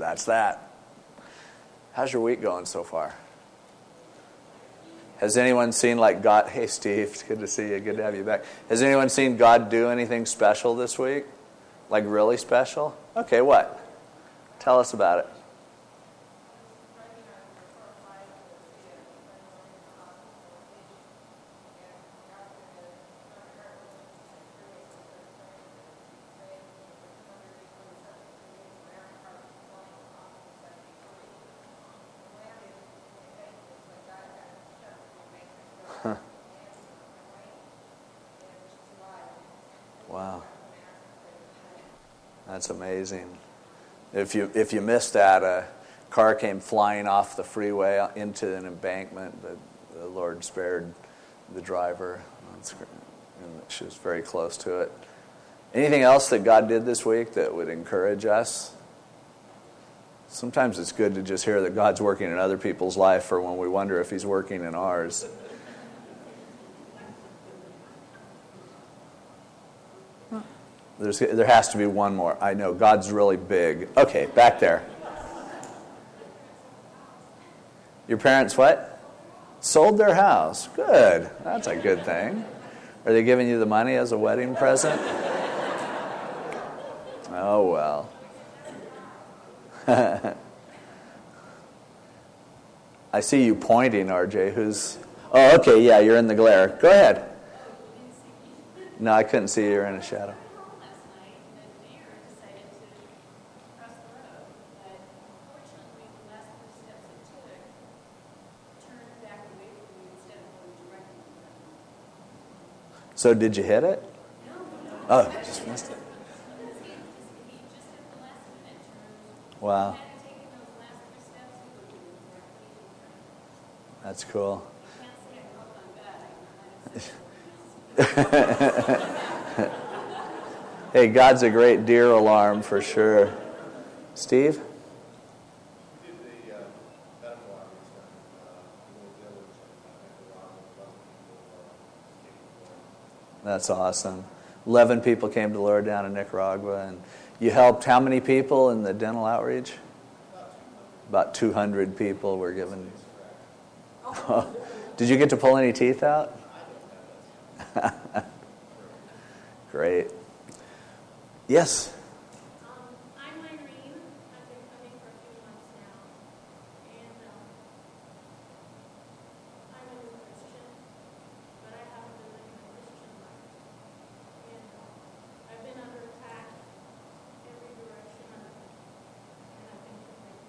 that's that. How's your week going so far? Has anyone seen God? Hey, Steve, it's good to see you. Good to have you back. Has anyone seen God do anything special this week? Like really special? Okay, what? Tell us about it. Wow. That's amazing. If you missed that, a car came flying off the freeway into an embankment. The Lord spared the driver. That's great. And she was very close to it. Anything else that God did this week that would encourage us? Sometimes it's good to just hear that God's working in other people's life for when we wonder if He's working in ours. There has to be one more. I know, God's really big. Okay, back there. Your parents what? Sold their house. Good. That's a good thing. Are they giving you the money as a wedding present? Oh, well. I see you pointing, RJ. Oh, okay, yeah, you're in the glare. Go ahead. No, I couldn't see you. You're in a shadow. So did you hit it? Oh, just missed it. Wow. That's cool. Hey, God's a great deer alarm for sure. Steve? That's awesome. 11 people came to the Lord down in Nicaragua. And you helped how many people in the dental outreach? About 200 people were given. Did you get to pull any teeth out? Great. Yes? I'm Irene. I've been coming for a few months now. And I'm a new Christian, but I haven't been living a Christian life. And I've been under attack every direction, and I've been convicted.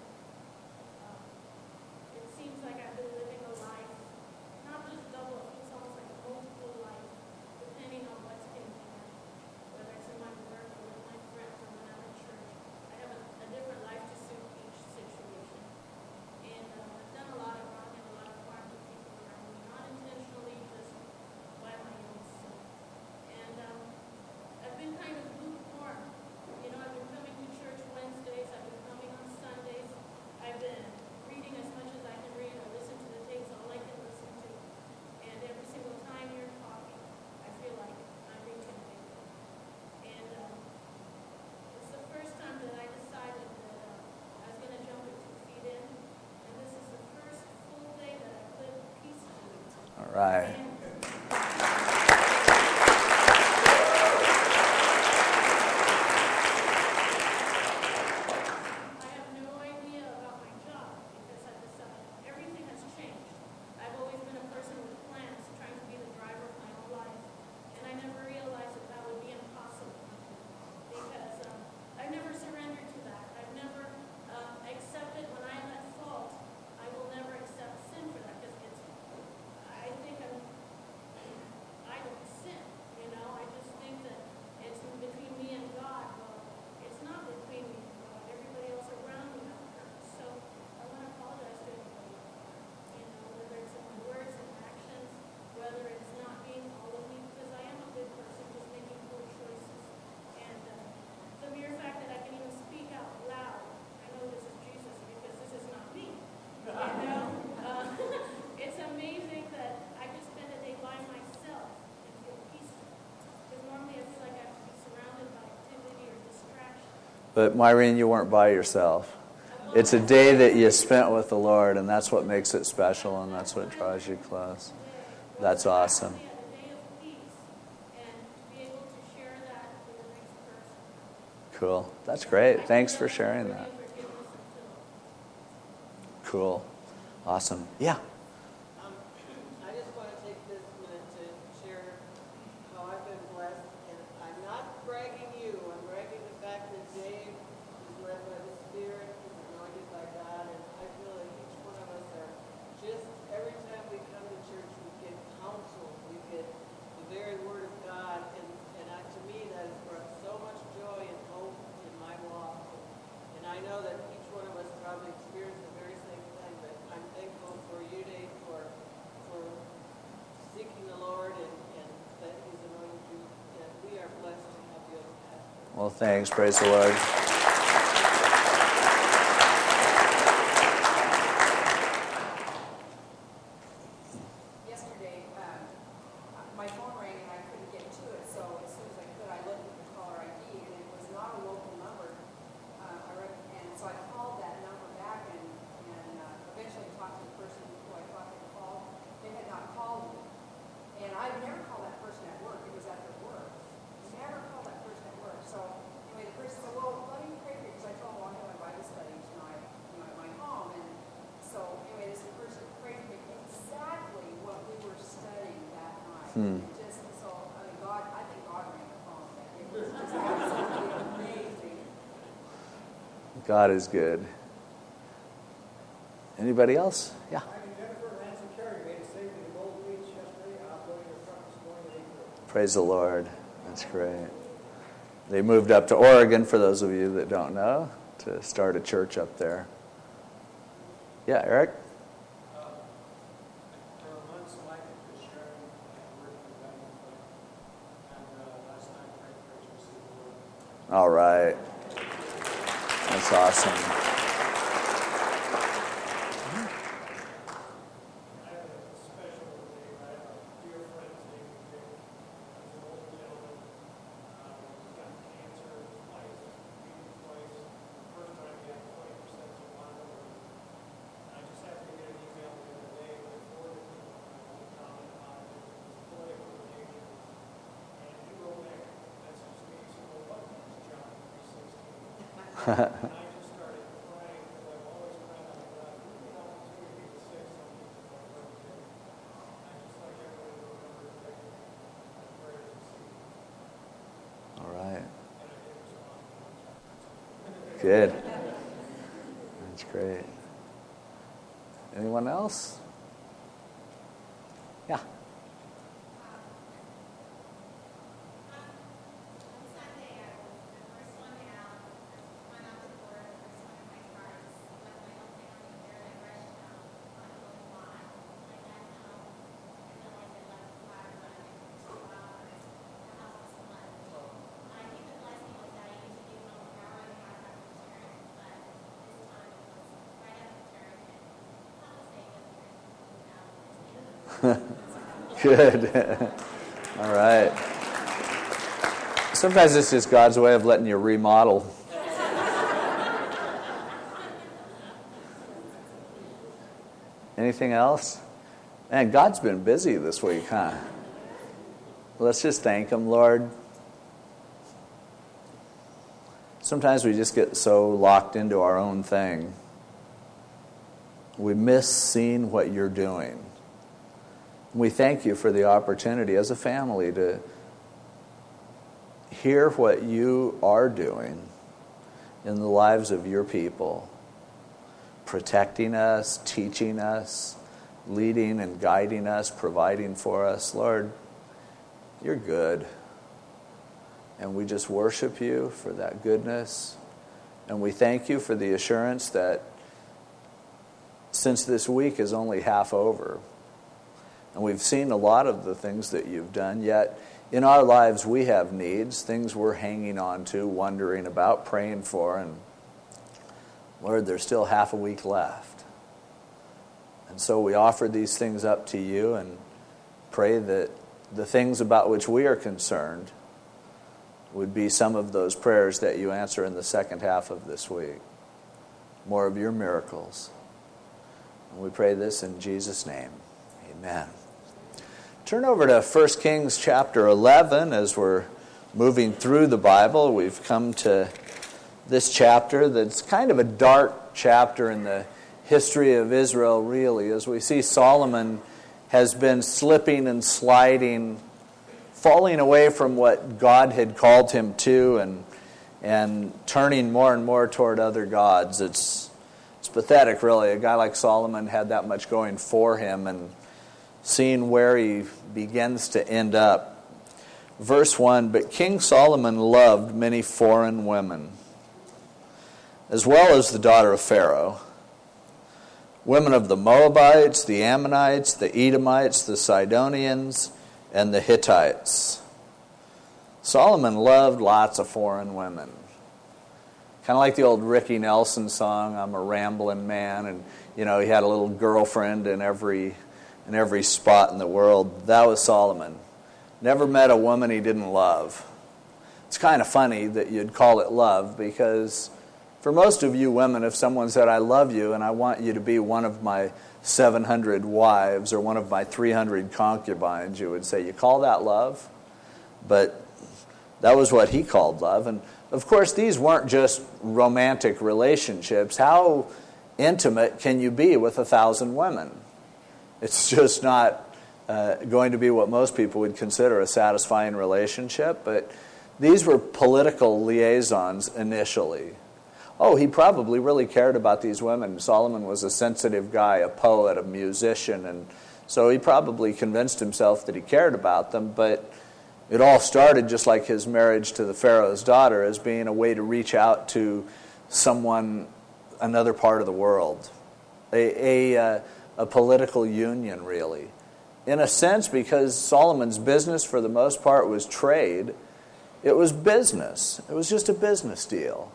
It seems like I've been living a life, not just double, it's almost like a multiple life, depending on what's convenient, whether it's in my work or with my friends or when I'm at church. I have a different life to suit each situation. And I've done a lot of wrong and a lot of harm to people around me, not intentionally, just by my own sin. And I've been kind of lukewarm. You know, I've been coming to church Wednesdays, I've been coming on Sundays, I've been reading as much as I can read, I listen to the tapes, all I can listen to. And every single time you're talking, I feel like I'm being convicted. And it's the first time that I decided that I was going to jump with 2 feet in. And this is the first full day that I've lived peacefully. All right. And I have no idea about my job because I decided everything has changed. I've always been a person with plans, trying to be the driver of my own life. And I never realized that that would be impossible because I've never surrendered to that. I've never accepted when I am at fault. I will never accept sin for that because I think I don't sin. You know, I just think that it's between me and God. Well, it's not between me and God. Everybody else around me got hurt. So I want to apologize to everybody. You know, whether it's in my words and actions, whether it's not being all of me, because I am a good person, just making poor choices. And the mere fact that I can even speak out loud, I know this is Jesus because this is not me. You know, it's amazing that I can spend a day by myself and feel peaceful. Because normally I feel like I have to be surrounded by activity or distraction. But Myrene, you weren't by yourself. It's a day that you spent with the Lord, and that's what makes it special, and that's what draws you close. That's awesome. A day of peace, and to be able to share that with the next person. Cool. That's great. Thanks for sharing that. Cool. Awesome. Yeah. I just want to take this minute to share how I've been blessed, and I'm not bragging you. I'm bragging the fact that Dave is led by the Spirit, he's anointed by God, and I feel like each one of us are just, every time we come to church, we get counsel, we get the very Word of God, and to me that has brought so much joy and hope in my walk. And I know that each one of us probably experienced the very same thing, but I'm thankful for you, Dave, for seeking the Lord and that He's anointed you. And we are blessed to have you as pastor. Well, thanks. Praise the Lord. Yesterday, my phone rang and I couldn't get to it, so as soon as I could, I looked at the caller ID, and it was not a local number. And so I called that number back and eventually talked to the person who I thought had called. They had not called me. And I've never called that person at work. It was at their work. Never called that person at work. So anyway, the person said, well, let me pray for you, because I told them, well, I have my Bible study tonight, at my home. And so anyway, this person prayed for me exactly what we were studying that night. It just, so, I mean, God, I think God rang the phone. It was just absolutely amazing. God is good. Anybody else? Yeah. Jennifer and Nancy Carey made a save in the Gold Beach yesterday. Operating their truck this morning at 8:30. Praise the Lord. That's great. They moved up to Oregon, for those of you that don't know, to start a church up there. Yeah, Eric? For months, Mike was sharing and working with them. And last night, Frank Rich received the Lord. All right. That's awesome. I have a special day. I have a dear friend named Dick. He's an older gentleman. He's got cancer twice, treated twice. The first time he had 20% survival. I just happened to get an email the other day that forwarded me a comment on his political engagement. And he wrote back a message to me. He said, well, what is John 3:16? And I just started crying because I've always prayed on God. Give me an opportunity to say something to my brother Dick. I just like everybody to remember Dick and prayers and see. All right. And I did respond. Good. That's great. Anyone else? Yeah. On Sunday, I was the first one out, went out the door, the first one in my car, just left my whole family there, and I rushed out on a little lot. I got home, I realized I left the car running for 2 hours. The house was flooded. I think the blessing was that I usually do an hour and a half after church, but this time it was right after church, and I was saying it was Good. All right. Sometimes it's just God's way of letting you remodel. Anything else? Man, God's been busy this week, huh? Let's just thank Him, Lord. Sometimes we just get so locked into our own thing. We miss seeing what you're doing. We thank you for the opportunity as a family to hear what you are doing in the lives of your people, protecting us, teaching us, leading and guiding us, providing for us. Lord, you're good. And we just worship you for that goodness. And we thank you for the assurance that since this week is only half over, and we've seen a lot of the things that you've done, yet in our lives we have needs, things we're hanging on to, wondering about, praying for, and Lord, there's still half a week left. And so we offer these things up to you and pray that the things about which we are concerned would be some of those prayers that you answer in the second half of this week. more of your miracles. And we pray this in Jesus' name. Amen. Turn over to 1 Kings chapter 11 as we're moving through the Bible. We've come to this chapter that's kind of a dark chapter in the history of Israel, really, as we see Solomon has been slipping and sliding, falling away from what God had called him to and turning more and more toward other gods. It's pathetic, really. A guy like Solomon had that much going for him, and seeing where he begins to end up. Verse 1, but King Solomon loved many foreign women, as well as the daughter of Pharaoh, women of the Moabites, the Ammonites, the Edomites, the Sidonians, and the Hittites. Solomon loved lots of foreign women. Kind of like the old Ricky Nelson song, I'm a Rambling Man, and he had a little girlfriend in every spot in the world. That was Solomon. Never met a woman he didn't love. It's kind of funny that you'd call it love, because for most of you women, if someone said, I love you and I want you to be one of my 700 wives or one of my 300 concubines, you would say, you call that love? But that was what he called love. And of course, these weren't just romantic relationships. How intimate can you be with 1,000 women? It's just not going to be what most people would consider a satisfying relationship. But these were political liaisons initially. Oh, he probably really cared about these women. Solomon was a sensitive guy, a poet, a musician, and so he probably convinced himself that he cared about them, but it all started just like his marriage to the Pharaoh's daughter as being a way to reach out to someone, another part of the world. A political union, really. In a sense, because Solomon's business for the most part was trade, it was business. It was just a business deal.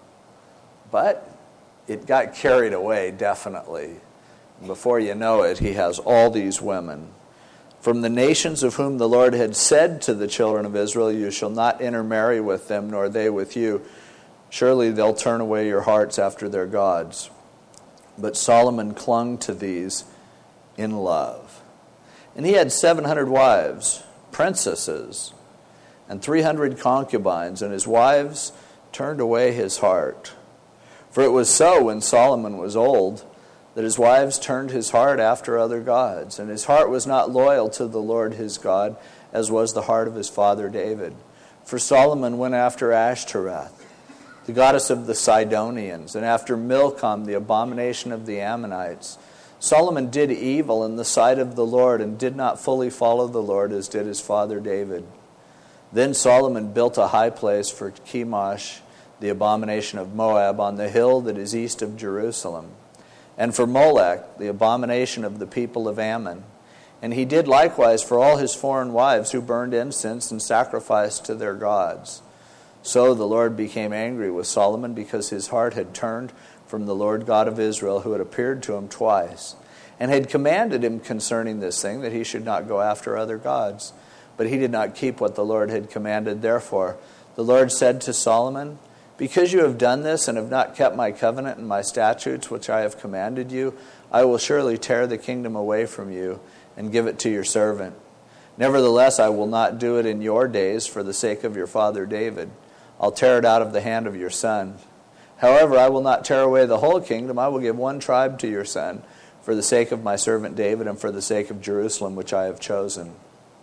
But it got carried away, definitely. Before you know it, he has all these women. From the nations of whom the Lord had said to the children of Israel, you shall not intermarry with them, nor they with you. Surely they'll turn away your hearts after their gods. But Solomon clung to these in love. And he had 700 wives, princesses, and 300 concubines, and his wives turned away his heart. For it was so when Solomon was old, that his wives turned his heart after other gods, and his heart was not loyal to the Lord his God, as was the heart of his father David. For Solomon went after Ashtoreth, the goddess of the Sidonians, and after Milcom, the abomination of the Ammonites. Solomon did evil in the sight of the Lord, and did not fully follow the Lord, as did his father David. Then Solomon built a high place for Chemosh, the abomination of Moab, on the hill that is east of Jerusalem, and for Molech, the abomination of the people of Ammon. And he did likewise for all his foreign wives who burned incense and sacrificed to their gods. So the Lord became angry with Solomon, because his heart had turned from the Lord God of Israel, who had appeared to him twice, and had commanded him concerning this thing, that he should not go after other gods. But he did not keep what the Lord had commanded. Therefore the Lord said to Solomon, because you have done this and have not kept my covenant and my statutes which I have commanded you, I will surely tear the kingdom away from you and give it to your servant. Nevertheless, I will not do it in your days for the sake of your father David. I'll tear it out of the hand of your son. However, I will not tear away the whole kingdom. I will give one tribe to your son for the sake of my servant David and for the sake of Jerusalem, which I have chosen.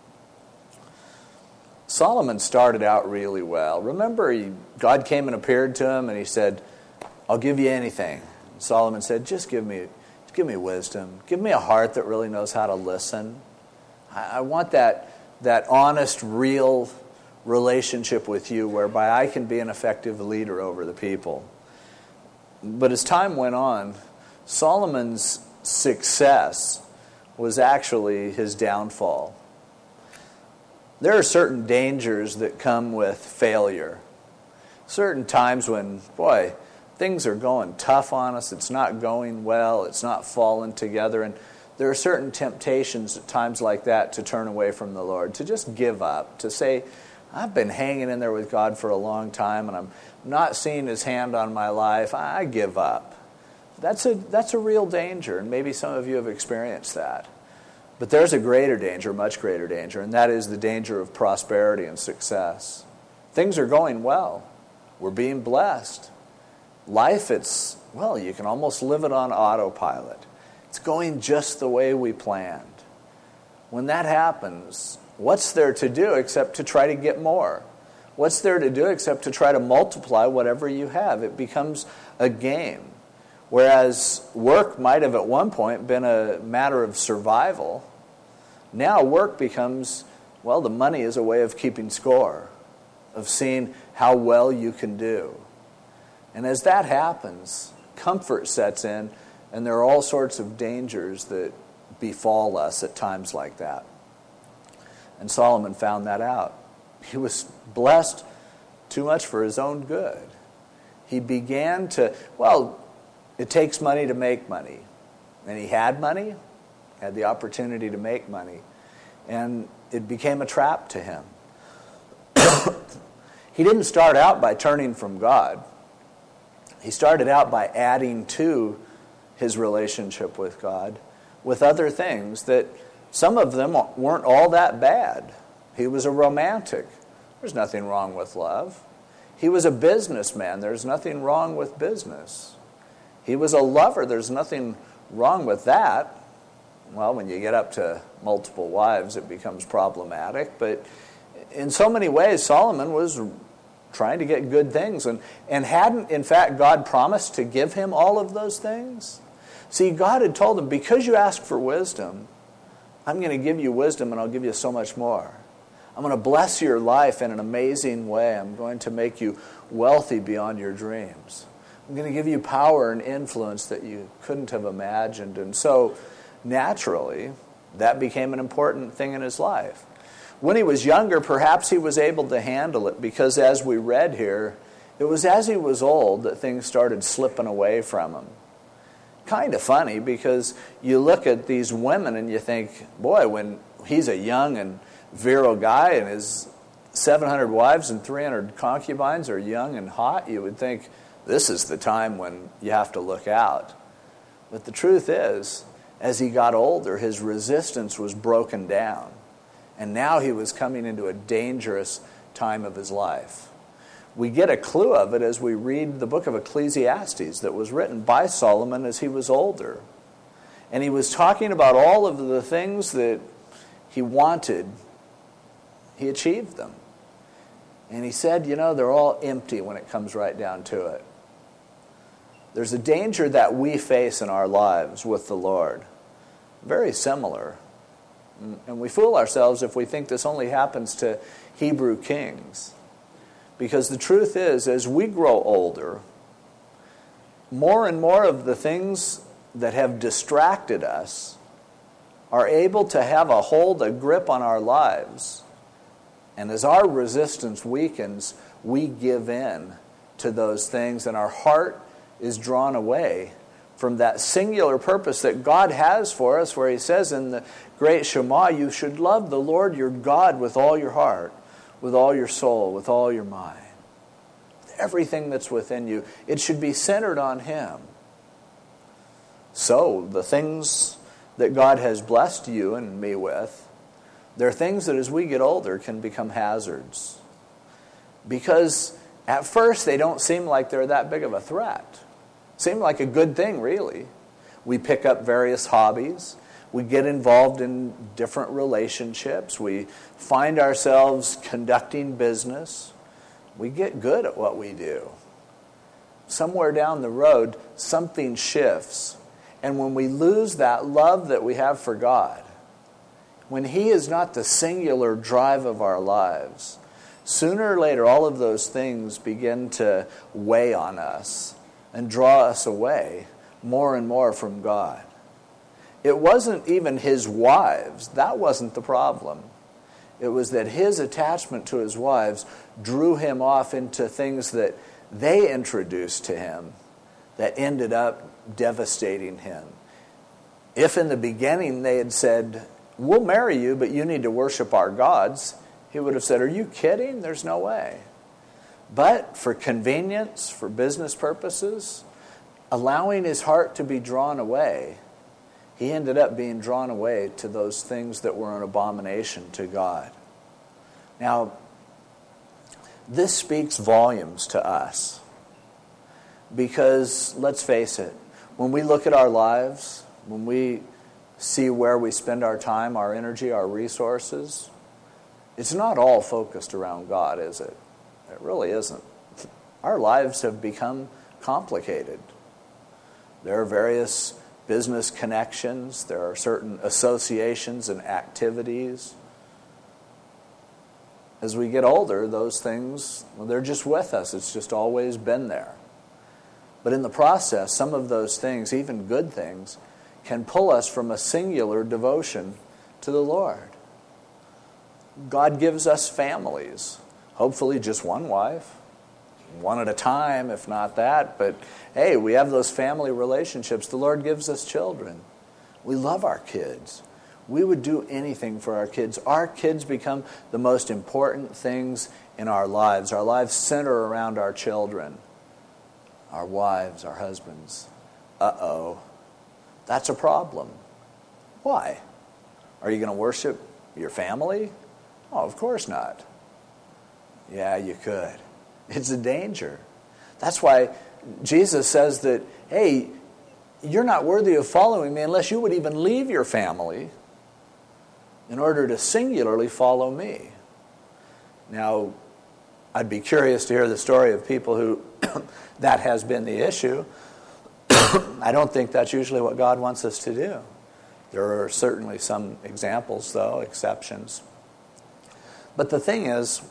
Solomon started out really well. Remember, God came and appeared to him, and he said, I'll give you anything. And Solomon said, just give me wisdom. Give me a heart that really knows how to listen. I want that honest, real relationship with you whereby I can be an effective leader over the people. But as time went on, Solomon's success was actually his downfall. There are certain dangers that come with failure. Certain times when, boy, things are going tough on us, it's not going well, it's not falling together, and there are certain temptations at times like that to turn away from the Lord, to just give up, to say, I've been hanging in there with God for a long time, and I'm not seeing his hand on my life, I give up. That's a real danger, and maybe some of you have experienced that. But there's a greater danger, much greater danger, and that is the danger of prosperity and success. Things are going well. We're being blessed. Life, you can almost live it on autopilot. It's going just the way we planned. When that happens, what's there to do except to try to get more? What's there to do except to try to multiply whatever you have? It becomes a game. Whereas work might have at one point been a matter of survival, now work becomes, the money is a way of keeping score, of seeing how well you can do. And as that happens, comfort sets in, and there are all sorts of dangers that befall us at times like that. And Solomon found that out. He was blessed too much for his own good. He began to, it takes money to make money. And he had money, had the opportunity to make money. And it became a trap to him. He didn't start out by turning from God. He started out by adding to his relationship with God with other things that some of them weren't all that bad. He was a romantic. There's nothing wrong with love. He was a businessman. There's nothing wrong with business. He was a lover. There's nothing wrong with that. Well, when you get up to multiple wives, it becomes problematic. But in so many ways, Solomon was trying to get good things. And hadn't, in fact, God promised to give him all of those things? See, God had told him, because you ask for wisdom, I'm going to give you wisdom and I'll give you so much more. I'm going to bless your life in an amazing way. I'm going to make you wealthy beyond your dreams. I'm going to give you power and influence that you couldn't have imagined. And so, naturally, that became an important thing in his life. When he was younger, perhaps he was able to handle it because, as we read here, it was as he was old that things started slipping away from him. Kind of funny because you look at these women and you think, boy, when he's a young and virile guy and his 700 wives and 300 concubines are young and hot, you would think this is the time when you have to look out. But the truth is, as he got older, his resistance was broken down. And now he was coming into a dangerous time of his life. We get a clue of it as we read the book of Ecclesiastes that was written by Solomon as he was older. And he was talking about all of the things that he wanted. He achieved them. And he said, they're all empty when it comes right down to it. There's a danger that we face in our lives with the Lord. Very similar. And we fool ourselves if we think this only happens to Hebrew kings. Because the truth is, as we grow older, more and more of the things that have distracted us are able to have a grip on our lives. And as our resistance weakens, we give in to those things, and our heart is drawn away from that singular purpose that God has for us, where he says in the great Shema, you should love the Lord your God with all your heart, with all your soul, with all your mind. With everything that's within you, it should be centered on him. So, the things that God has blessed you and me with, they're things that as we get older can become hazards. Because at first they don't seem like they're that big of a threat. Seem like a good thing, really. We pick up various hobbies. We get involved in different relationships. We find ourselves conducting business. We get good at what we do. Somewhere down the road, something shifts. And when we lose that love that we have for God, when he is not the singular drive of our lives, sooner or later all of those things begin to weigh on us and draw us away more and more from God. It wasn't even his wives. That wasn't the problem. It was that his attachment to his wives drew him off into things that they introduced to him that ended up devastating him. If in the beginning they had said, we'll marry you, but you need to worship our gods, he would have said, are you kidding? There's no way. But for convenience, for business purposes, allowing his heart to be drawn away, he ended up being drawn away to those things that were an abomination to God. Now, this speaks volumes to us. Because, let's face it, when we look at our lives, when we see where we spend our time, our energy, our resources, it's not all focused around God, is it? It really isn't. Our lives have become complicated. There are various business connections. There are certain associations and activities. As we get older, those things, well, they're just with us. It's just always been there. But in the process, some of those things, even good things, can pull us from a singular devotion to the Lord. God gives us families, hopefully just one wife, one at a time, if not that. But hey, we have those family relationships. The Lord gives us children. We love our kids. We would do anything for our kids. Our kids become the most important things in our lives. Our lives center around our children, our wives, our husbands. Uh-oh. That's a problem. Why? Are you going to worship your family? Oh, of course not. Yeah, you could. It's a danger. That's why Jesus says that, hey, you're not worthy of following me unless you would even leave your family in order to singularly follow me. Now, I'd be curious to hear the story of people who that has been the issue. I don't think that's usually what God wants us to do. There are certainly some examples, though, exceptions. But the thing is,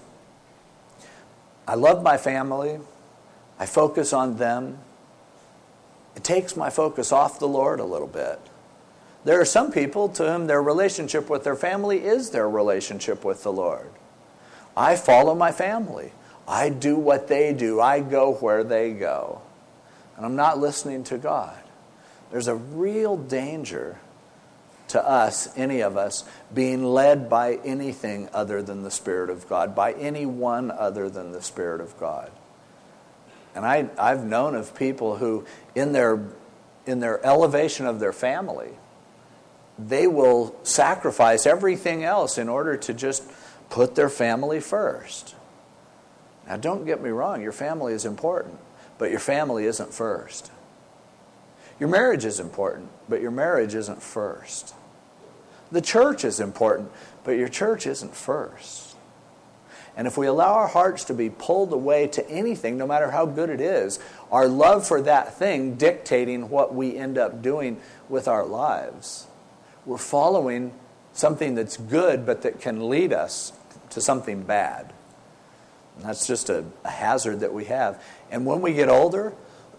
I love my family. I focus on them. It takes my focus off the Lord a little bit. There are some people to whom their relationship with their family is their relationship with the Lord. I follow my family. I do what they do. I go where they go. And I'm not listening to God. There's a real danger to us, any of us, being led by anything other than the Spirit of God, by anyone other than the Spirit of God. And I've known of people who, in their elevation of their family, they will sacrifice everything else in order to just put their family first. Now, don't get me wrong, your family is important, but your family isn't first. Your marriage is important, but your marriage isn't first. The church is important, but your church isn't first. And if we allow our hearts to be pulled away to anything, no matter how good it is, our love for that thing dictating what we end up doing with our lives, we're following something that's good, but that can lead us to something bad. And that's just a hazard that we have. And when we get older,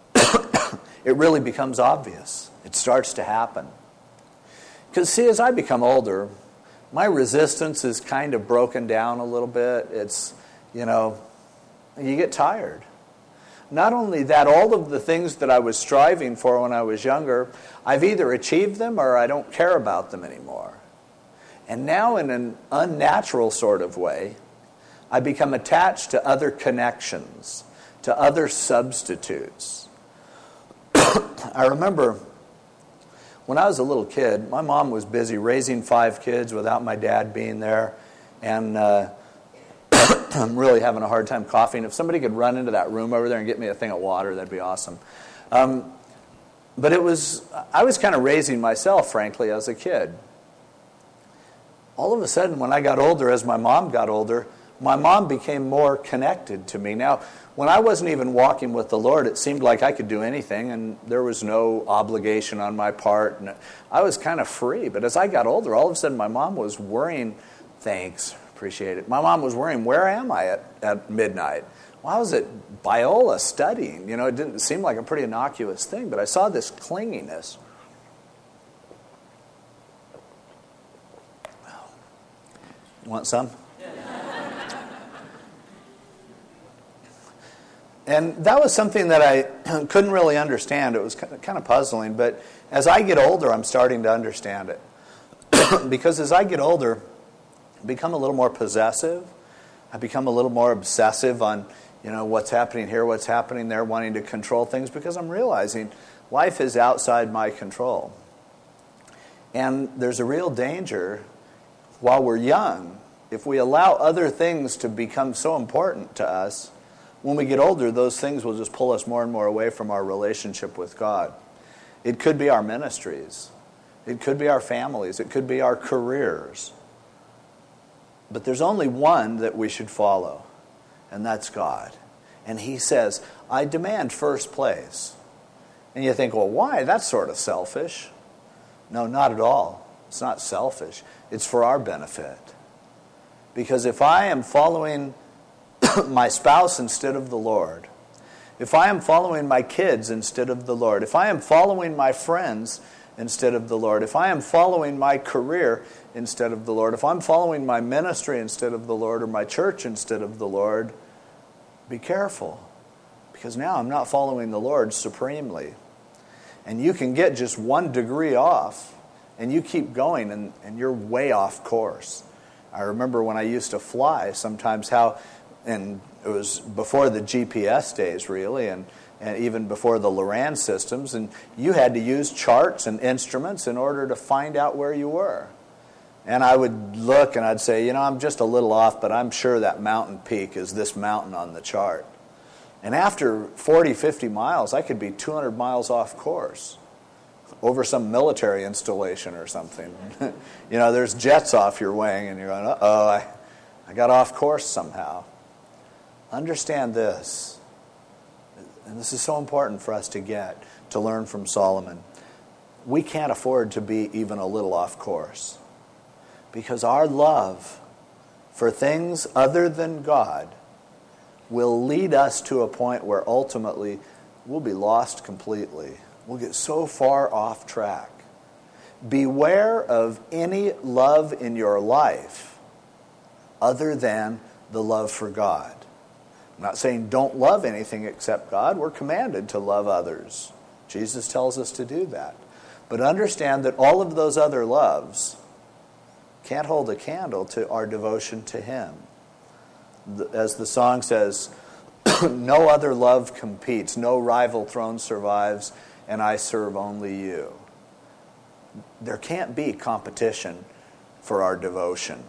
it really becomes obvious. It starts to happen. Because, see, as I become older, my resistance is kind of broken down a little bit. It's, you get tired. Not only that, all of the things that I was striving for when I was younger, I've either achieved them or I don't care about them anymore. And now, in an unnatural sort of way, I become attached to other connections, to other substitutes. I remember when I was a little kid, my mom was busy raising 5 kids without my dad being there. And I'm really having a hard time coughing. If somebody could run into that room over there and get me a thing of water, that'd be awesome. But I was kind of raising myself, frankly, as a kid. All of a sudden, when I got older, as my mom got older, my mom became more connected to me. Now, when I wasn't even walking with the Lord, it seemed like I could do anything, and there was no obligation on my part, and I was kind of free. But as I got older, all of a sudden my mom was worrying, thanks, appreciate it. My mom was worrying, where am I at midnight? Well, I was at Biola studying. It didn't seem like a pretty innocuous thing, but I saw this clinginess. You want some? And that was something that I couldn't really understand. It was kind of puzzling. But as I get older, I'm starting to understand it. Because as I get older, I become a little more possessive. I become a little more obsessive on what's happening here, what's happening there, wanting to control things, because I'm realizing life is outside my control. And there's a real danger while we're young, if we allow other things to become so important to us, when we get older, those things will just pull us more and more away from our relationship with God. It could be our ministries. It could be our families. It could be our careers. But there's only one that we should follow, and that's God. And he says, I demand first place. And you think, well, why? That's sort of selfish. No, not at all. It's not selfish. It's for our benefit. Because if I am following my spouse instead of the Lord, if I am following my kids instead of the Lord, if I am following my friends instead of the Lord, if I am following my career instead of the Lord, if I'm following my ministry instead of the Lord, or my church instead of the Lord, be careful. Because now I'm not following the Lord supremely. And you can get just 1 degree off, and you keep going, and you're way off course. I remember when I used to fly, sometimes and it was before the GPS days, really, and even before the Loran systems, and you had to use charts and instruments in order to find out where you were. And I would look and I'd say, I'm just a little off, but I'm sure that mountain peak is this mountain on the chart. And after 40, 50 miles, I could be 200 miles off course over some military installation or something. There's jets off your wing, and you're going, uh-oh, I got off course somehow. Understand this, and this is so important for us to learn from Solomon. We can't afford to be even a little off course, because our love for things other than God will lead us to a point where ultimately we'll be lost completely. We'll get so far off track. Beware of any love in your life other than the love for God. I'm not saying don't love anything except God. We're commanded to love others. Jesus tells us to do that. But understand that all of those other loves can't hold a candle to our devotion to Him. As the song says, no other love competes, no rival throne survives, and I serve only you. There can't be competition for our devotion.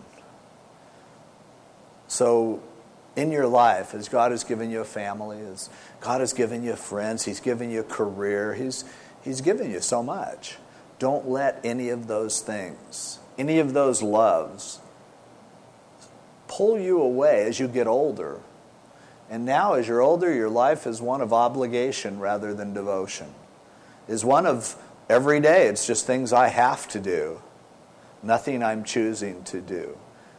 So, in your life, as God has given you a family, as God has given you friends, He's given you a career, He's given you so much. Don't let any of those things, any of those loves, pull you away as you get older. And now, as you're older, your life is one of obligation rather than devotion. Is one of every day, it's just things I have to do, nothing I'm choosing to do.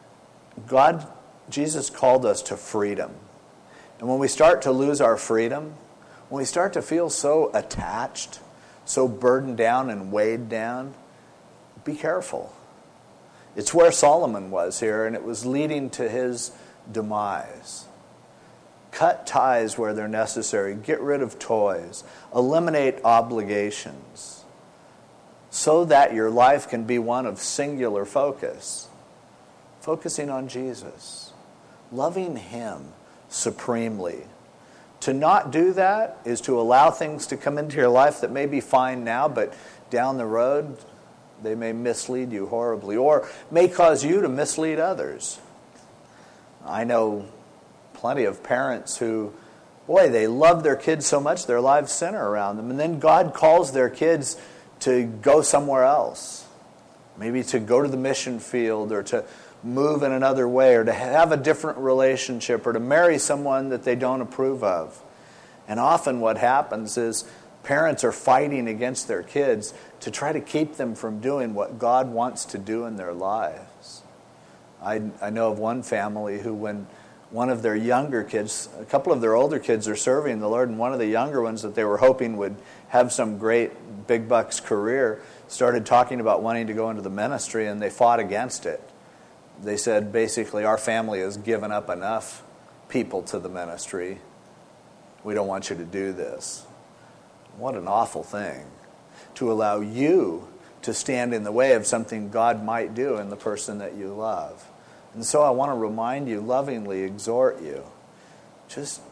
Jesus called us to freedom. And when we start to lose our freedom, when we start to feel so attached, so burdened down and weighed down, be careful. It's where Solomon was here, and it was leading to his demise. Cut ties where they're necessary. Get rid of toys. Eliminate obligations so that your life can be one of singular focus. Focusing on Jesus. Loving Him supremely. To not do that is to allow things to come into your life that may be fine now, but down the road they may mislead you horribly or may cause you to mislead others. I know plenty of parents who, they love their kids so much their lives center around them. And then God calls their kids to go somewhere else. Maybe to go to the mission field or to move in another way or to have a different relationship or to marry someone that they don't approve of. And often what happens is parents are fighting against their kids to try to keep them from doing what God wants to do in their lives. I know of one family who, when one of their younger kids, a couple of their older kids are serving the Lord, and one of the younger ones that they were hoping would have some great big bucks career started talking about wanting to go into the ministry, and they fought against it. They said, basically, our family has given up enough people to the ministry. We don't want you to do this. What an awful thing, to allow you to stand in the way of something God might do in the person that you love. And so I want to remind you, lovingly exhort you, just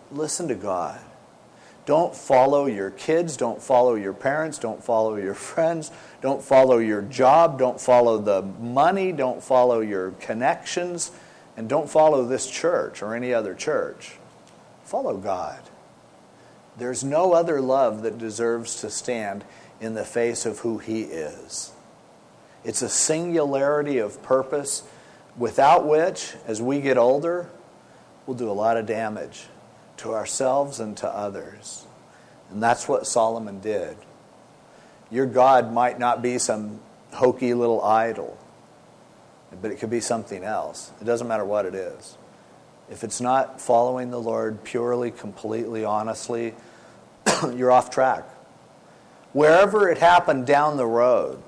listen to God. Don't follow your kids. Don't follow your parents. Don't follow your friends. Don't follow your job. Don't follow the money. Don't follow your connections. And don't follow this church or any other church. Follow God. There's no other love that deserves to stand in the face of who He is. It's a singularity of purpose without which, as we get older, we'll do a lot of damage to ourselves and to others. And that's what Solomon did. Your God might not be some hokey little idol, but it could be something else. It doesn't matter what it is. If it's not following the Lord purely, completely, honestly, you're off track. Wherever it happened down the road,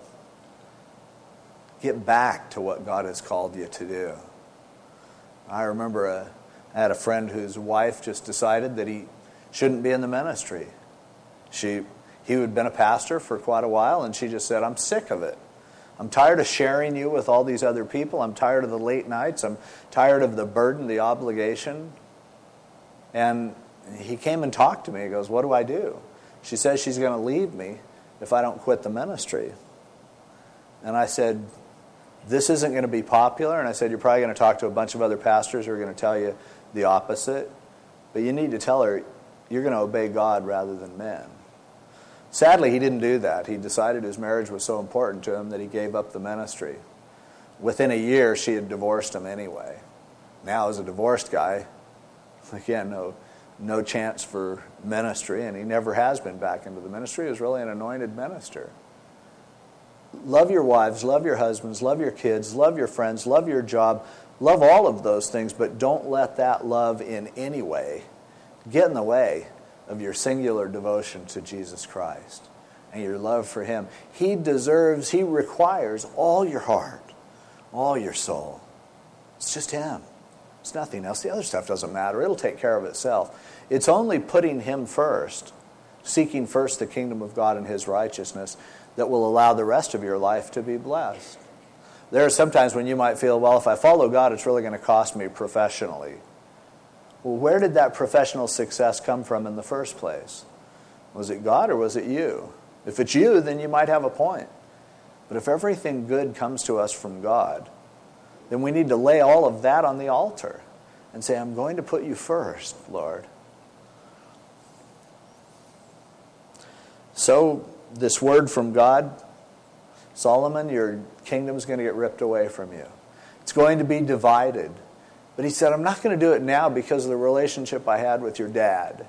get back to what God has called you to do. I remember I had a friend whose wife just decided that he shouldn't be in the ministry. He had been a pastor for quite a while, and she just said, I'm sick of it. I'm tired of sharing you with all these other people. I'm tired of the late nights. I'm tired of the burden, the obligation. And he came and talked to me. He goes, what do I do? She says she's going to leave me if I don't quit the ministry. And I said, this isn't going to be popular. And I said, you're probably going to talk to a bunch of other pastors who are going to tell you the opposite. But you need to tell her you're going to obey God rather than men. Sadly, he didn't do that. He decided his marriage was so important to him that he gave up the ministry. Within a year, she had divorced him anyway. Now, as a divorced guy, again, no chance for ministry, and he never has been back into the ministry. He was really an anointed minister. Love your wives, love your husbands, love your kids, love your friends, love your job, love all of those things, but don't let that love in any way get in the way of your singular devotion to Jesus Christ and your love for Him. He requires all your heart, all your soul. It's just Him. It's nothing else. The other stuff doesn't matter. It'll take care of itself. It's only putting Him first, seeking first the kingdom of God and His righteousness, that will allow the rest of your life to be blessed. There are some times when you might feel, well, if I follow God, it's really going to cost me professionally. Well, where did that professional success come from in the first place? Was it God or was it you? If it's you, then you might have a point. But if everything good comes to us from God, then we need to lay all of that on the altar and say, I'm going to put you first, Lord. So, this word from God, Solomon, your kingdom is going to get ripped away from you. It's going to be divided. But he said, I'm not going to do it now because of the relationship I had with your dad.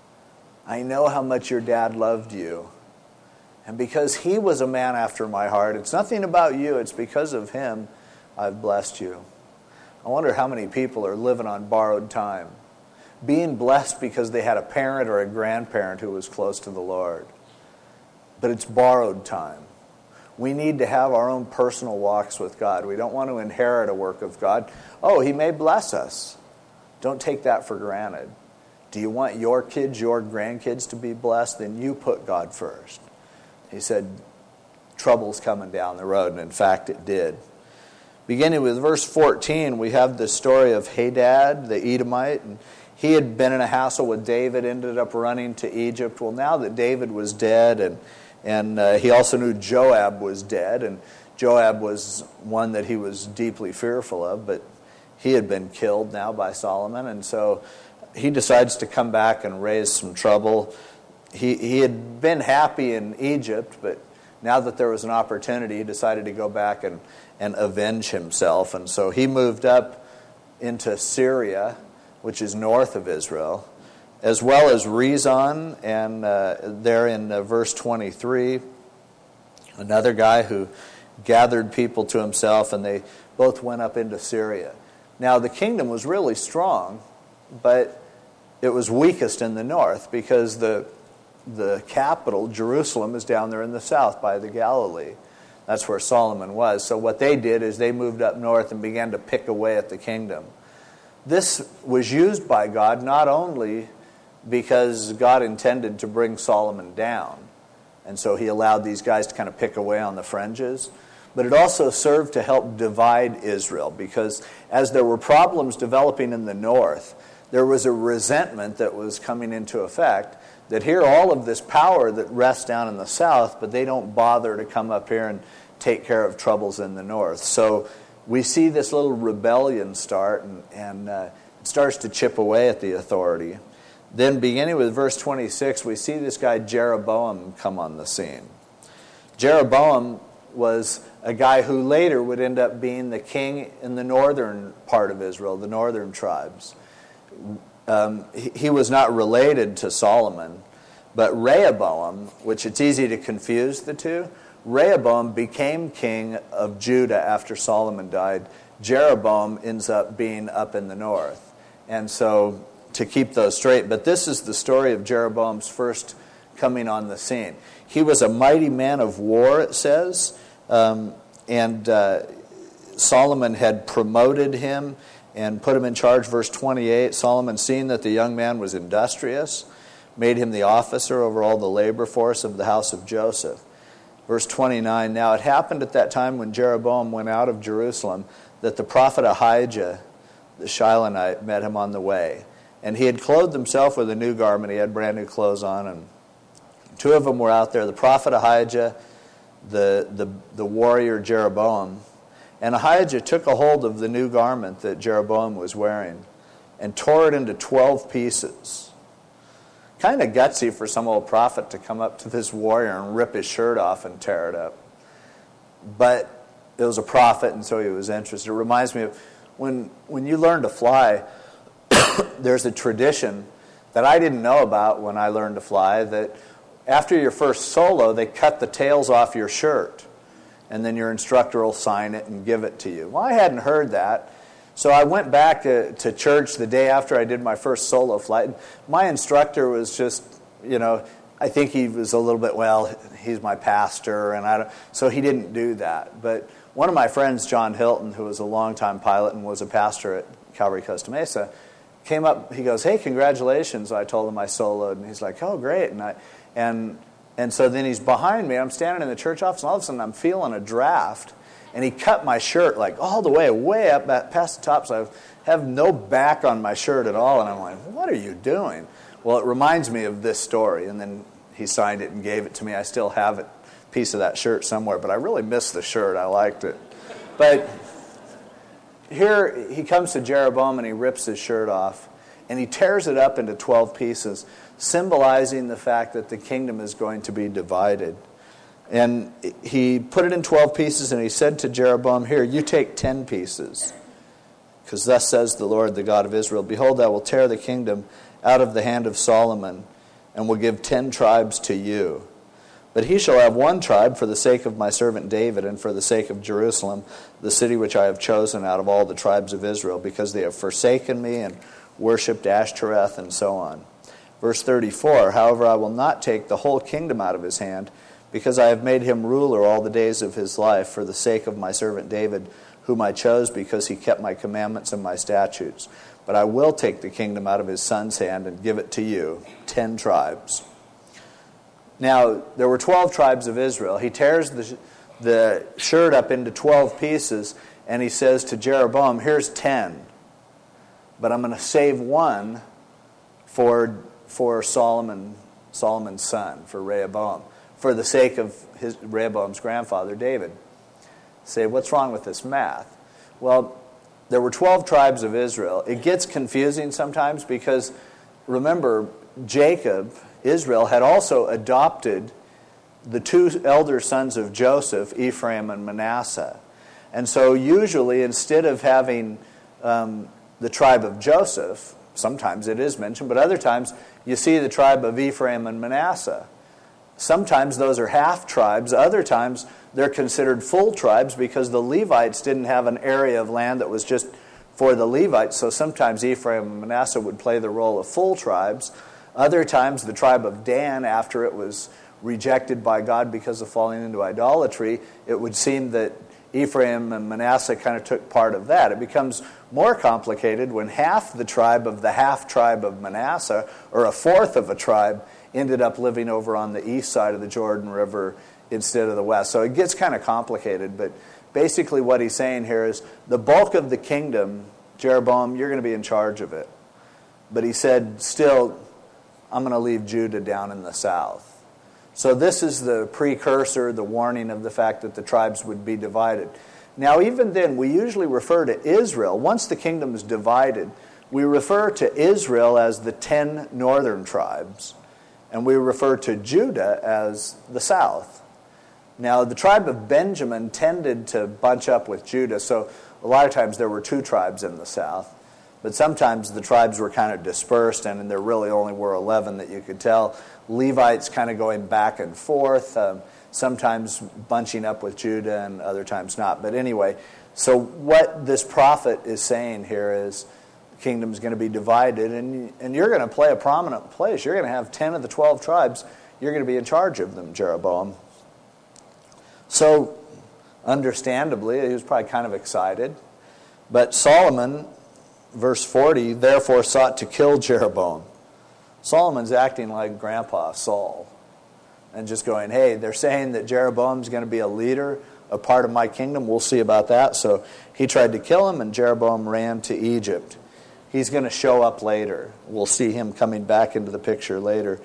I know how much your dad loved you. And because he was a man after my heart, it's nothing about you, it's because of him I've blessed you. I wonder how many people are living on borrowed time, being blessed because they had a parent or a grandparent who was close to the Lord. But it's borrowed time. We need to have our own personal walks with God. We don't want to inherit a work of God. Oh, He may bless us. Don't take that for granted. Do you want your kids, your grandkids to be blessed? Then you put God first. He said, trouble's coming down the road, and in fact it did. Beginning with verse 14, we have the story of Hadad, the Edomite, and he had been in a hassle with David, ended up running to Egypt. Well, now that David was dead, and he also knew Joab was dead, and Joab was one that he was deeply fearful of, but he had been killed now by Solomon, and so he decides to come back and raise some trouble. He had been happy in Egypt, but now that there was an opportunity, he decided to go back and avenge himself, and so he moved up into Syria, which is north of Israel, as well as Rezon, and there in verse 23, another guy who gathered people to himself, and they both went up into Syria. Now, the kingdom was really strong, but it was weakest in the north because the capital, Jerusalem, is down there in the south by the Galilee. That's where Solomon was. So what they did is they moved up north and began to pick away at the kingdom. This was used by God not only because God intended to bring Solomon down, and so He allowed these guys to kind of pick away on the fringes, but it also served to help divide Israel, because as there were problems developing in the north, there was a resentment that was coming into effect, that here all of this power that rests down in the south, but they don't bother to come up here and take care of troubles in the north. So we see this little rebellion start, and it starts to chip away at the authority. Then beginning with verse 26, we see this guy Jeroboam come on the scene. Jeroboam was a guy who later would end up being the king in the northern part of Israel, the northern tribes. He was not related to Solomon, but Rehoboam, which it's easy to confuse the two, Rehoboam became king of Judah after Solomon died. Jeroboam ends up being up in the north. And so to keep those straight, but this is the story of Jeroboam's first coming on the scene. He was a mighty man of war, it says, and Solomon had promoted him and put him in charge. Verse 28, Solomon, seeing that the young man was industrious, made him the officer over all the labor force of the house of Joseph. Verse 29, now it happened at that time when Jeroboam went out of Jerusalem that the prophet Ahijah, the Shilonite, met him on the way. And he had clothed himself with a new garment. He had brand new clothes on, and two of them were out there, the prophet Ahijah, the warrior Jeroboam. And Ahijah took a hold of the new garment that Jeroboam was wearing and tore it into 12 pieces. Kind of gutsy for some old prophet to come up to this warrior and rip his shirt off and tear it up. But it was a prophet, and so he was interested. It reminds me of when you learn to fly, there's a tradition that I didn't know about when I learned to fly, that after your first solo, they cut the tails off your shirt, and then your instructor will sign it and give it to you. Well, I hadn't heard that, so I went back to church the day after I did my first solo flight. And my instructor was just, I think he was a little bit, he's my pastor, and so he didn't do that. But one of my friends, John Hilton, who was a longtime pilot and was a pastor at Calvary Costa Mesa, came up. He goes, "Hey, congratulations!" I told him I soloed, and he's like, "Oh, great!" And so then he's behind me. I'm standing in the church office, and all of a sudden I'm feeling a draft, and he cut my shirt like all the way up past the top, so I have no back on my shirt at all. And I'm like, "What are you doing?" Well, it reminds me of this story, and then he signed it and gave it to me. I still have a piece of that shirt somewhere, but I really miss the shirt. I liked it. But here he comes to Jeroboam and he rips his shirt off and he tears it up into 12 pieces, symbolizing the fact that the kingdom is going to be divided. And he put it in 12 pieces and he said to Jeroboam, "Here, you take 10 pieces. Because thus says the Lord, the God of Israel, behold, I will tear the kingdom out of the hand of Solomon and will give 10 tribes to you. But he shall have 1 tribe for the sake of my servant David and for the sake of Jerusalem, the city which I have chosen out of all the tribes of Israel, because they have forsaken me and worshipped Ashtoreth," and so on. Verse 34, "However, I will not take the whole kingdom out of his hand, because I have made him ruler all the days of his life for the sake of my servant David, whom I chose because he kept my commandments and my statutes. But I will take the kingdom out of his son's hand and give it to you, 10 tribes. Now, there were 12 tribes of Israel. He tears the shirt up into 12 pieces, and he says to Jeroboam, "Here's 10, but I'm going to save 1 for Solomon's son, for Rehoboam, for the sake of Rehoboam's grandfather, David." Say, what's wrong with this math? Well, there were 12 tribes of Israel. It gets confusing sometimes because, remember, Israel had also adopted the 2 elder sons of Joseph, Ephraim and Manasseh. And so usually instead of having the tribe of Joseph, sometimes it is mentioned, but other times you see the tribe of Ephraim and Manasseh. Sometimes those are half tribes. Other times they're considered full tribes because the Levites didn't have an area of land that was just for the Levites. So sometimes Ephraim and Manasseh would play the role of full tribes. Other times the tribe of Dan, after it was rejected by God because of falling into idolatry, it would seem that Ephraim and Manasseh kind of took part of that. It becomes more complicated when half the tribe of the half tribe of Manasseh, or a fourth of a tribe, ended up living over on the east side of the Jordan River instead of the west. So it gets kind of complicated, but basically what he's saying here is the bulk of the kingdom, Jeroboam, you're going to be in charge of it. But he said, still, I'm going to leave Judah down in the south. So this is the precursor, the warning of the fact that the tribes would be divided. Now, even then, we usually refer to Israel. Once the kingdom is divided, we refer to Israel as the 10 northern tribes, and we refer to Judah as the south. Now, the tribe of Benjamin tended to bunch up with Judah, so a lot of times there were 2 tribes in the south. But sometimes the tribes were kind of dispersed, and there really only were 11 that you could tell. Levites kind of going back and forth, sometimes bunching up with Judah and other times not. But anyway, so what this prophet is saying here is the kingdom is going to be divided, and you're going to play a prominent place. You're going to have 10 of the 12 tribes. You're going to be in charge of them, Jeroboam. So, understandably, he was probably kind of excited. But Solomon, verse 40, therefore sought to kill Jeroboam. Solomon's acting like Grandpa Saul and just going, hey, they're saying that Jeroboam's going to be a leader, a part of my kingdom. We'll see about that. So he tried to kill him, and Jeroboam ran to Egypt. He's going to show up later. We'll see him coming back into the picture later.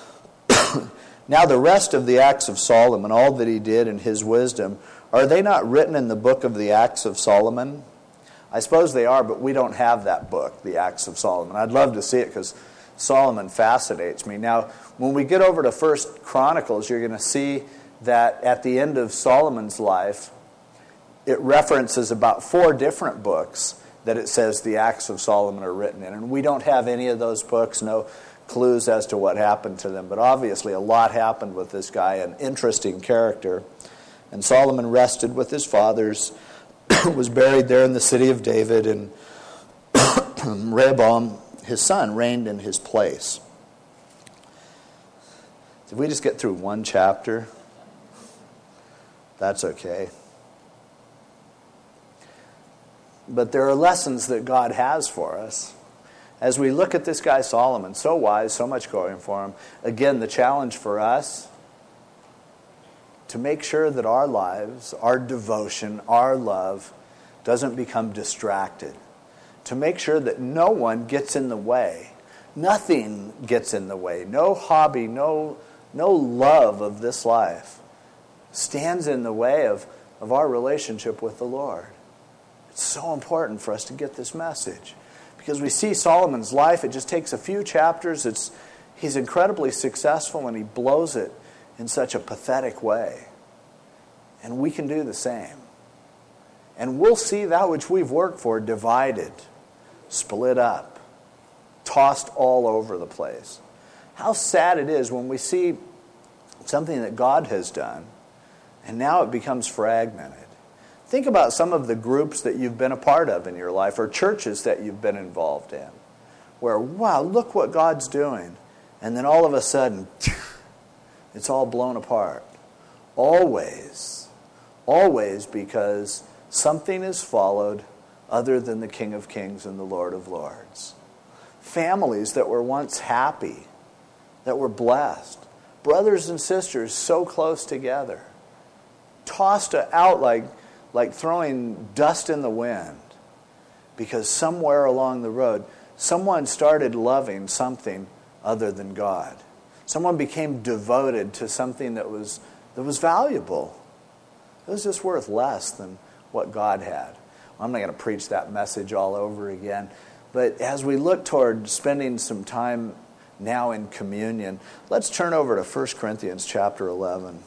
Now the rest of the acts of Solomon, all that he did in his wisdom, are they not written in the book of the Acts of Solomon? I suppose they are, but we don't have that book, the Acts of Solomon. I'd love to see it because Solomon fascinates me. Now, when we get over to 1 Chronicles, you're going to see that at the end of Solomon's life, it references about 4 different books that it says the Acts of Solomon are written in. And we don't have any of those books, no clues as to what happened to them. But obviously a lot happened with this guy, an interesting character. And Solomon rested with his fathers, was buried there in the city of David, and Rehoboam, his son, reigned in his place. If we just get through one chapter, that's okay. But there are lessons that God has for us. As we look at this guy Solomon, so wise, so much going for him, again, the challenge for us to make sure that our lives, our devotion, our love doesn't become distracted. To make sure that no one gets in the way. Nothing gets in the way. No hobby, no love of this life stands in the way of our relationship with the Lord. It's so important for us to get this message. Because we see Solomon's life, it just takes a few chapters. He's incredibly successful, and he blows it in such a pathetic way. And we can do the same. And we'll see that which we've worked for divided, split up, tossed all over the place. How sad it is when we see something that God has done, and now it becomes fragmented. Think about some of the groups that you've been a part of in your life, or churches that you've been involved in, where, wow, look what God's doing. And then all of a sudden, it's all blown apart. Always because something is followed other than the King of Kings and the Lord of Lords. Families that were once happy, that were blessed, brothers and sisters so close together, tossed out like throwing dust in the wind, because somewhere along the road, someone started loving something other than God. Someone became devoted to something that was valuable. It was just worth less than what God had. I'm not going to preach that message all over again, but as we look toward spending some time now in communion, let's turn over to 1 Corinthians chapter 11.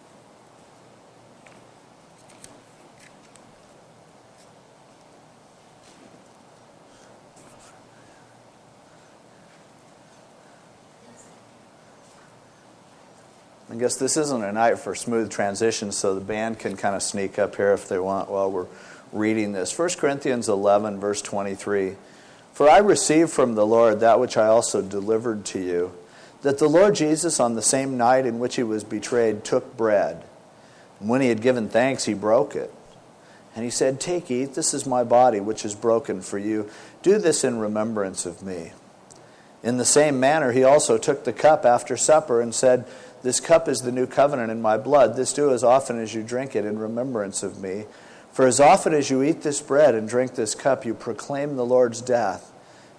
I guess this isn't a night for smooth transitions, so the band can kind of sneak up here if they want while we're reading this. 1 Corinthians 11, verse 23. For I received from the Lord that which I also delivered to you, that the Lord Jesus, on the same night in which he was betrayed, took bread. And when he had given thanks, he broke it. And he said, Take, eat, this is my body, which is broken for you. Do this in remembrance of me. In the same manner, he also took the cup after supper and said, This cup is the new covenant in my blood. This do as often as you drink it in remembrance of me. For as often as you eat this bread and drink this cup, you proclaim the Lord's death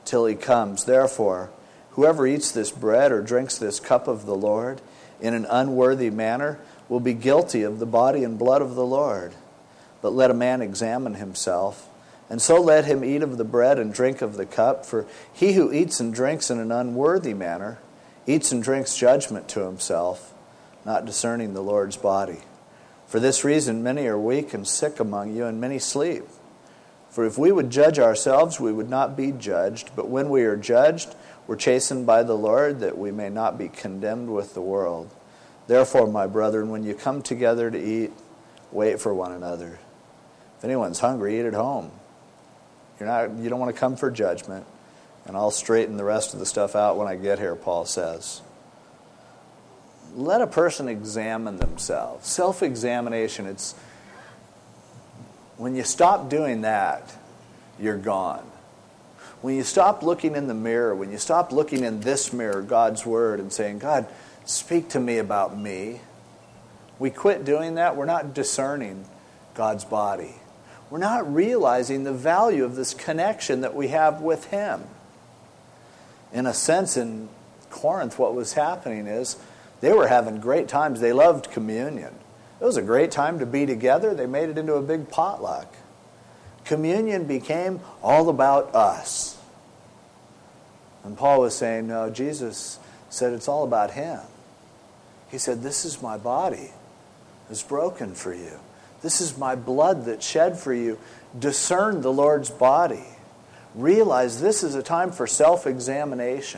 till he comes. Therefore, whoever eats this bread or drinks this cup of the Lord in an unworthy manner will be guilty of the body and blood of the Lord. But let a man examine himself, and so let him eat of the bread and drink of the cup. For he who eats and drinks in an unworthy manner eats and drinks judgment to himself, not discerning the Lord's body. For this reason many are weak and sick among you, and many sleep. For if we would judge ourselves, we would not be judged. But when we are judged, we're chastened by the Lord, that we may not be condemned with the world. Therefore, my brethren, when you come together to eat, wait for one another. If anyone's hungry, eat at home. You don't want to come for judgment. And I'll straighten the rest of the stuff out when I get here, Paul says. Let a person examine themselves. Self-examination, it's when you stop doing that, you're gone. When you stop looking in the mirror, when you stop looking in this mirror, God's Word, and saying, God, speak to me about me. We quit doing that. We're not discerning God's body. We're not realizing the value of this connection that we have with Him. In a sense, in Corinth, what was happening is they were having great times. They loved communion. It was a great time to be together. They made it into a big potluck. Communion became all about us. And Paul was saying, no, Jesus said it's all about Him. He said, this is my body that's broken for you. This is my blood that's shed for you. Discern the Lord's body. Realize this is a time for self-examination.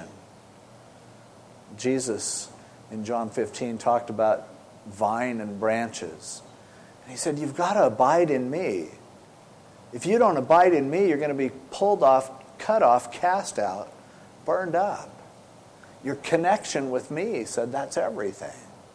Jesus, in John 15, talked about vine and branches. And He said, you've got to abide in me. If you don't abide in me, you're going to be pulled off, cut off, cast out, burned up. Your connection with me, He said, that's everything.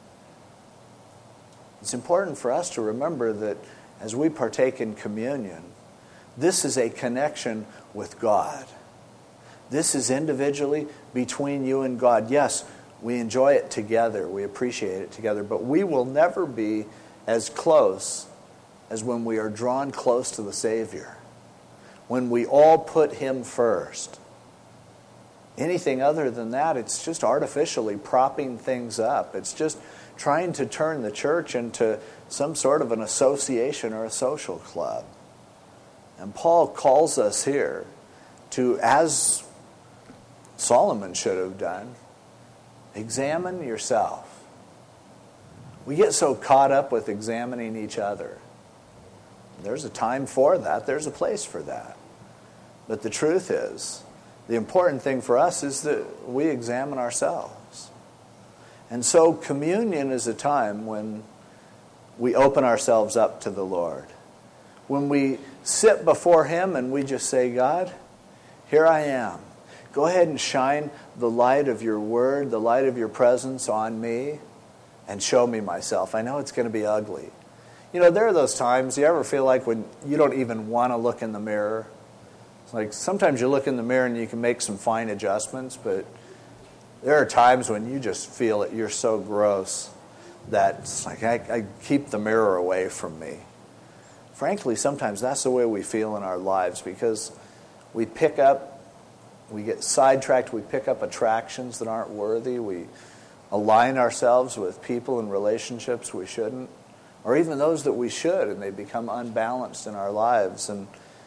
It's important for us to remember that as we partake in communion, this is a connection with God. This is individually between you and God. Yes, we enjoy it together. We appreciate it together. But we will never be as close as when we are drawn close to the Savior. When we all put Him first. Anything other than that, it's just artificially propping things up. It's just trying to turn the church into some sort of an association or a social club. And Paul calls us here to, as Solomon should have done, examine yourself. We get so caught up with examining each other. There's a time for that. There's a place for that. But the truth is, the important thing for us is that we examine ourselves. And so communion is a time when we open ourselves up to the Lord. When we sit before Him and we just say, God, here I am. Go ahead and shine the light of your word, the light of your presence on me, and show me myself. I know it's going to be ugly. You know, there are those times, you ever feel like when you don't even want to look in the mirror? It's like sometimes you look in the mirror and you can make some fine adjustments, but there are times when you just feel that you're so gross that it's like I keep the mirror away from me. Frankly, sometimes that's the way we feel in our lives because we get sidetracked, we pick up attractions that aren't worthy, we align ourselves with people and relationships we shouldn't, or even those that we should, and they become unbalanced in our lives. And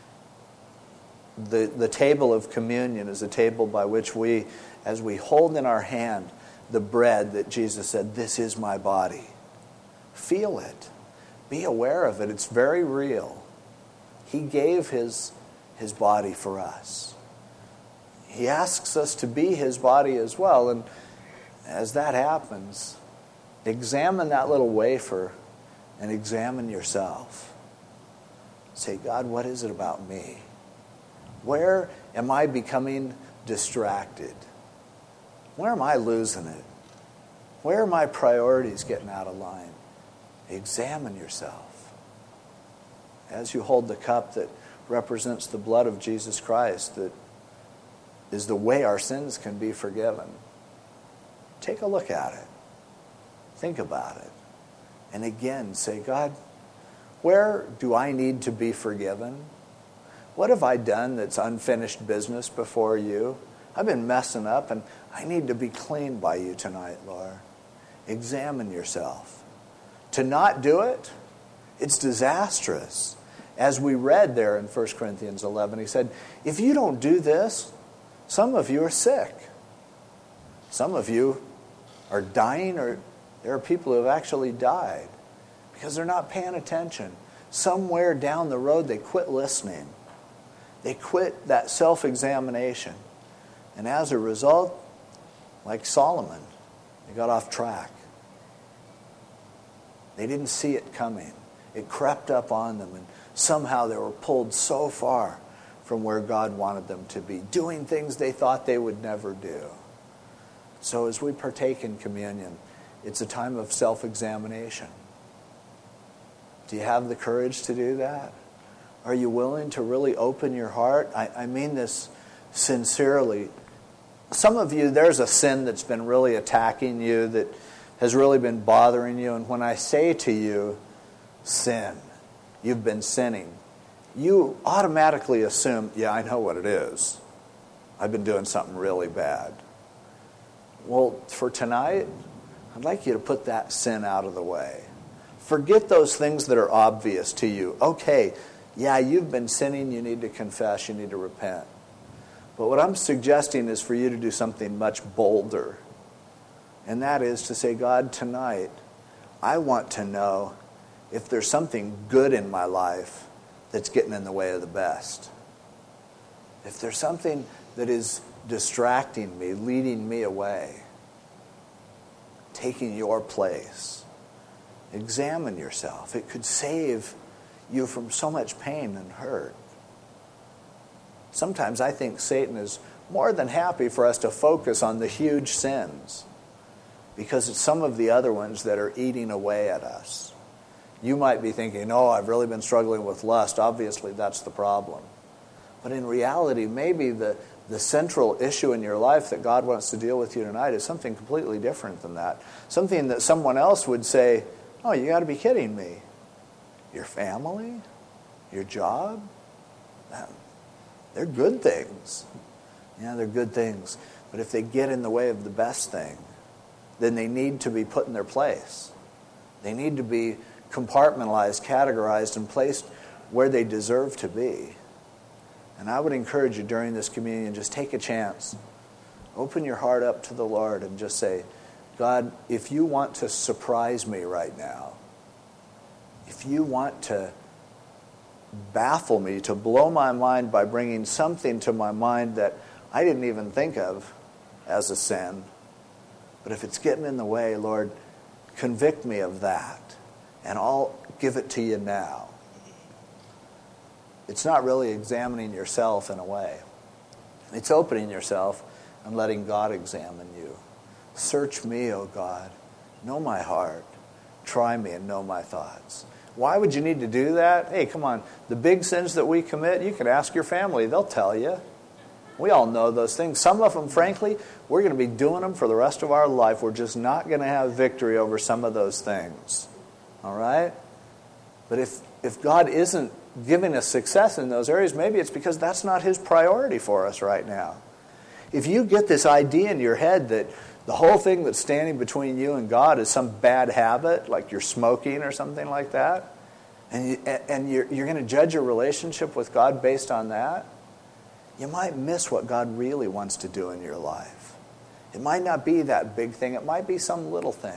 the table of communion is a table by which we, as we hold in our hand the bread that Jesus said, this is my body. Feel it. Be aware of it. It's very real. He gave His body for us. He asks us to be His body as well. And as that happens, examine that little wafer and examine yourself. Say, God, what is it about me? Where am I becoming distracted? Where am I losing it? Where are my priorities getting out of line? Examine yourself. As you hold the cup that represents the blood of Jesus Christ, that is the way our sins can be forgiven. Take a look at it. Think about it. And again, say, God, where do I need to be forgiven? What have I done that's unfinished business before you? I've been messing up, and I need to be cleaned by you tonight, Lord. Examine yourself. To not do it, it's disastrous. As we read there in 1 Corinthians 11, he said, if you don't do this, some of you are sick. Some of you are dying, or there are people who have actually died because they're not paying attention. Somewhere down the road, they quit listening. They quit that self-examination. And as a result, like Solomon, they got off track. They didn't see it coming. It crept up on them, and somehow they were pulled so far from where God wanted them to be, doing things they thought they would never do. So as we partake in communion, it's a time of self-examination. Do you have the courage to do that? Are you willing to really open your heart? I mean this sincerely. Some of you, there's a sin that's been really attacking you, that has really been bothering you. And when I say to you, sin, you've been sinning, you automatically assume, yeah, I know what it is. I've been doing something really bad. Well, for tonight, I'd like you to put that sin out of the way. Forget those things that are obvious to you. Okay, yeah, you've been sinning, you need to confess, you need to repent. But what I'm suggesting is for you to do something much bolder. And that is to say, God, tonight, I want to know if there's something good in my life that's getting in the way of the best. If there's something that is distracting me, leading me away, taking your place. Examine yourself. It could save you from so much pain and hurt. Sometimes I think Satan is more than happy for us to focus on the huge sins, because it's some of the other ones that are eating away at us. You might be thinking, oh, I've really been struggling with lust. Obviously, that's the problem. But in reality, maybe the central issue in your life that God wants to deal with you tonight is something completely different than that. Something that someone else would say, oh, you got to be kidding me. Your family? Your job? They're good things. Yeah, they're good things. But if they get in the way of the best thing, then they need to be put in their place. They need to be compartmentalized, categorized, and placed where they deserve to be. And I would encourage you during this communion, just take a chance. Open your heart up to the Lord and just say, God, if you want to surprise me right now, if you want to baffle me, to blow my mind by bringing something to my mind that I didn't even think of as a sin, but if it's getting in the way, Lord, convict me of that, and I'll give it to you now. It's not really examining yourself in a way. It's opening yourself and letting God examine you. Search me, O God. Know my heart. Try me and know my thoughts. Why would you need to do that? Hey, come on. The big sins that we commit, you can ask your family. They'll tell you. We all know those things. Some of them, frankly, we're going to be doing them for the rest of our life. We're just not going to have victory over some of those things. All right? But if God isn't giving us success in those areas, maybe it's because that's not His priority for us right now. If you get this idea in your head that the whole thing that's standing between you and God is some bad habit, like you're smoking or something like that, and you're going to judge your relationship with God based on that, you might miss what God really wants to do in your life. It might not be that big thing. It might be some little thing.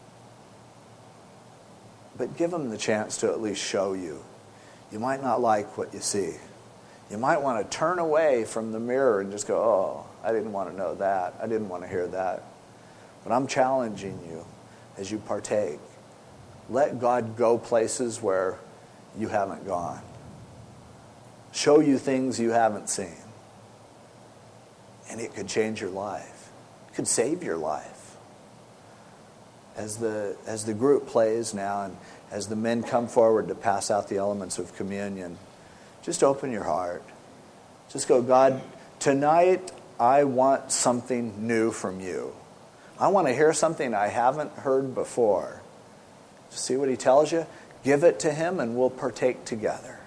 But give Him the chance to at least show you. You might not like what you see. You might want to turn away from the mirror and just go, oh, I didn't want to know that. I didn't want to hear that. But I'm challenging you as you partake. Let God go places where you haven't gone. Show you things you haven't seen. And it could change your life. It could save your life. As the group plays now and as the men come forward to pass out the elements of communion, just open your heart. Just go, God, tonight I want something new from you. I want to hear something I haven't heard before. See what He tells you? Give it to Him and we'll partake together.